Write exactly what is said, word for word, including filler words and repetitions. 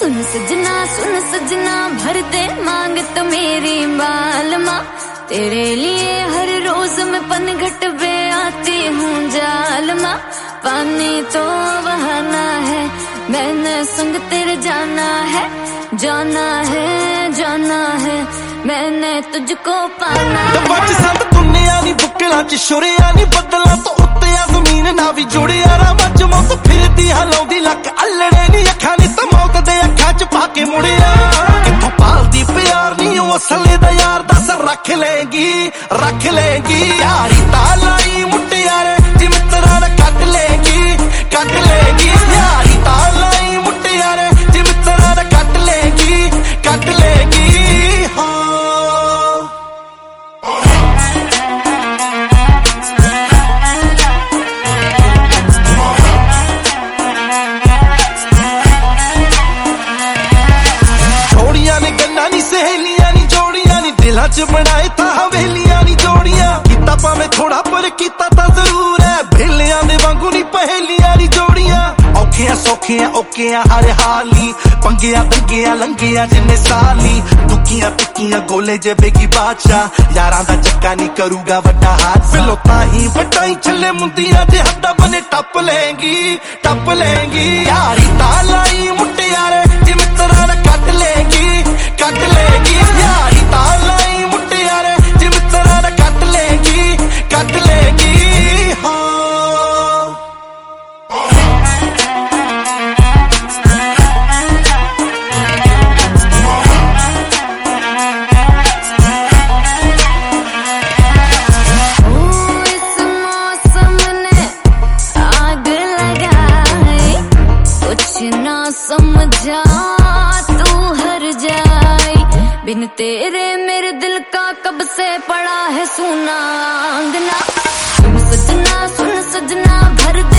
सुन सजना सुन सजना भर दे मांग तो मेरी बालमा, तेरे लिए हर रोज मैं पनघट पे आती हूँ जालमा। पानी तो बहाना है, मैंने संग तेरे जाना है, जाना है जाना है, मैंने तुझको पाना है। दुनिया नी बुकला च शुरिया नी बदला तो उत्ते जमीन ना भी जुड़िया रा मच मौत फिरदी हलाउंदी लक अल्लड़े नी अखा नी तो मौत दे अखा च पाके मुड़िया। किथों पालदी प्यार नी ओ असले दा यार दस रख लेगी रख लेगी। यारी तालाई मुटियारे जी मित्रा दा कट लेगी कट लेगी। यारी तालाई मुटियारे जी मित्रा दा कट लेगी कट लेगी। सहेलियां नी जोड़ियां नी दिलां च बनाए ता हवेलियां नी जोड़ियां। कीता भावें थोड़ा पर कीता ता जरूर है, भेलियां दे वांगू नी पहेलियां नी जोड़ियां। औखियां सौखियां औखियां हर हाली, पंगियां दंगियां लंगियां जिन्ने साली। दुखियां तुकियां गोले जे बेगी बादशाह, यारां दा चक्का नी करूगा वड्डा हाथ। फिलो ताही वड्डाई छले मुंदियां जे हड्डा बने टप लेंगी टप लेंगी। यारी तालाई मुटियारे जी मित्रा दा कट लेंगी कट लेगी। यारी तालाई मुटियारे जी मित्रा दा कट लेगी कट लेगी। समझा तू हर जाई बिन तेरे, मेरे दिल का कब से पड़ा है सुना अंगना। सुन सजना सुन सजना भर